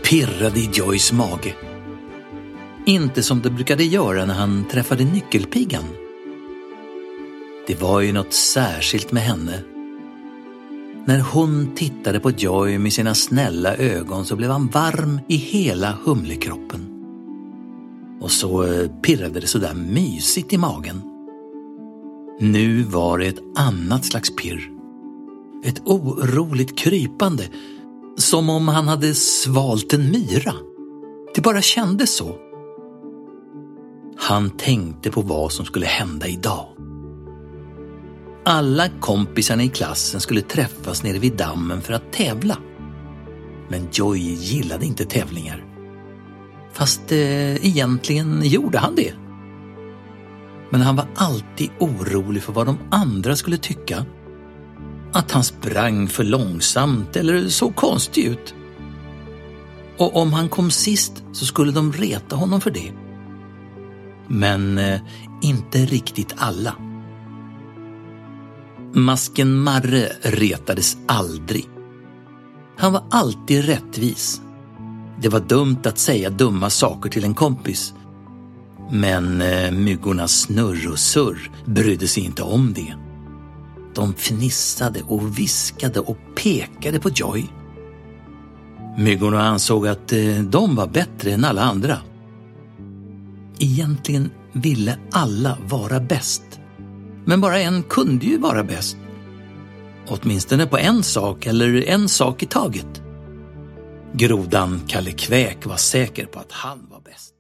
pirrade i Joys mage. Inte som det brukade göra när han träffade nyckelpigan. Det var ju något särskilt med henne. När hon tittade på Joy med sina snälla ögon så blev han varm i hela humlekroppen. Och så pirrade det så där mysigt i magen. Nu var det ett annat slags pirr. Ett oroligt krypande, som om han hade svalt en myra. Det bara kändes så. Han tänkte på vad som skulle hända idag. Alla kompisarna i klassen skulle träffas nere vid dammen för att tävla. Men Joy gillade inte tävlingar. Fast egentligen gjorde han det. Men han var alltid orolig för vad de andra skulle tycka. Att han sprang för långsamt eller såg konstig ut. Och om han kom sist så skulle de reta honom för det. Men inte riktigt alla. Masken Marre retades aldrig. Han var alltid rättvis. Det var dumt att säga dumma saker till en kompis. Men myggornas Snurr och Surr brydde sig inte om det. De fnissade och viskade och pekade på Joy. Myggorna ansåg att de var bättre än alla andra. Egentligen ville alla vara bäst. Men bara en kunde ju vara bäst. Åtminstone på en sak eller en sak i taget. Grodan Kalle Kväk var säker på att han var bäst.